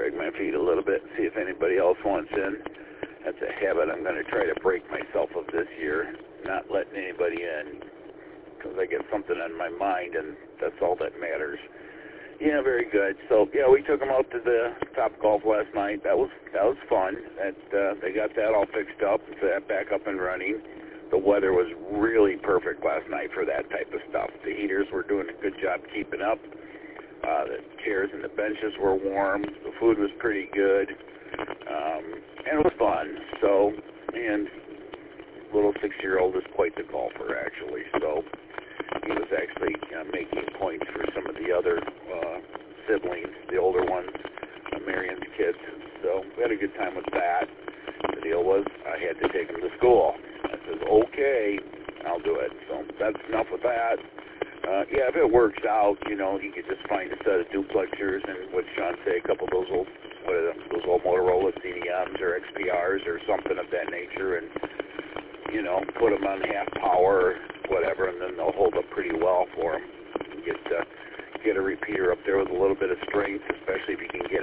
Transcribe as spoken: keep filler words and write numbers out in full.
drag my feet a little bit and see if anybody else wants in. That's a habit I'm going to try to break myself of this year, not letting anybody in, because I get something on my mind, and that's all that matters. Yeah, very good. So, yeah, we took them out to the Top Golf last night. That was that was fun. That uh, they got that all fixed up, that back up and running. The weather was really perfect last night for that type of stuff. The heaters were doing a good job keeping up. Uh, the chairs and the benches were warm. The food was pretty good. Um, and it was fun. So, and little six-year-old is quite the golfer, actually. So he was actually uh, making points for some of the other uh, siblings, the older ones, uh, Marion's kids. So we had a good time with that. The deal was I had to take him to school. I said, okay, I'll do it. So that's enough with that. Uh, yeah, if it works out, you know, he could just find a set of duplexers and, what Sean say, a couple of those old, what are them, those old Motorola C D Ms or X P Rs or something of that nature, and, you know, put them on half power or whatever, and then they'll hold up pretty well for him. Get uh, get a repeater up there with a little bit of strength, especially if you can get